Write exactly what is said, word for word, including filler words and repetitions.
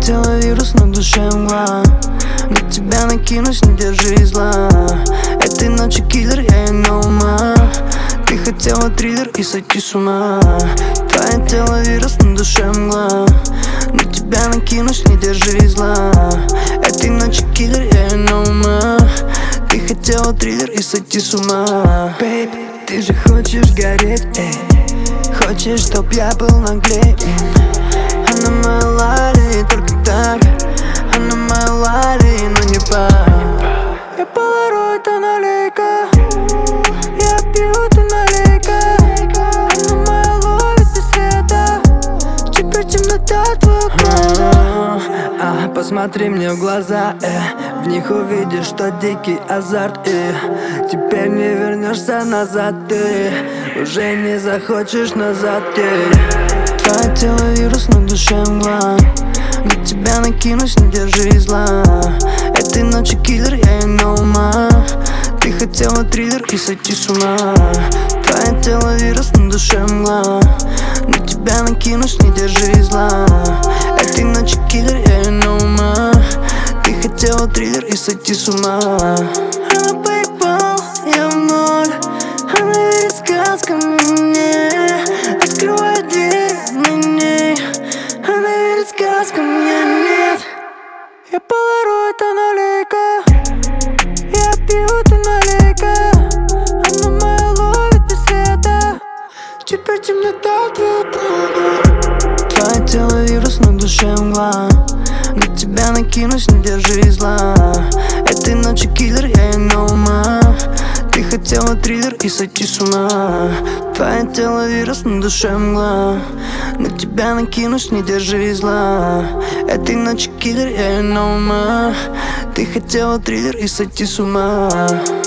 тело вирус, на душе мгла. На тебя накинусь, не держи зла. Этой ночью киллер, я и на ума. Ты хотела триллер и сойти с ума. Твое тело вирус, на душе мгла. На тебя накинусь, не держи зла. Этой ночью киллер, я и на ума. Ты хотела триллер и сойти с ума. Бейб, ты же хочешь гореть, эй. Хочешь, чтоб я был наглей. Она моя лали, только так. Она моя лали, но не пап. Я полароид, она лейка. Я пью, ты налейка. Она моя ловит без света. Теперь темнота твоего глаза. А, посмотри мне в глаза, э. В них увидишь, что дикий азарт, э. Теперь не вернешься назад, ты уже не захочешь назад, э. Твое тело вирус, на душе мгла. На тебя накинусь, не держи зла. Этой ночью киллер, я и на ума. Ты хотела триллер и сойти с ума. Твое тело вирус, на душе мгла. На тебя накинусь, не держи зла. Этой ночью киллер, я и на ума. Ты хотела триллер и сойти с ума. Она поебал, я в ноль. Она верит сказкам мне. Открывает дверь на ней. Она верит сказкам, я нет. Я полароид, она лейка. Я пью, ты налейка. Она моя ловит без света. Теперь темнота твоего. Твое тело вирус, на душе мгла. На тебя накинусь, не держи зла. Этой ночью киллер, я и на ума. Ты хотела триллер и сойти с ума. Твое тело вирус, на душе мгла. На тебя накинусь, не держи зла. Этой ночью киллер, я и на ума. Ты хотела триллер и сойти с ума.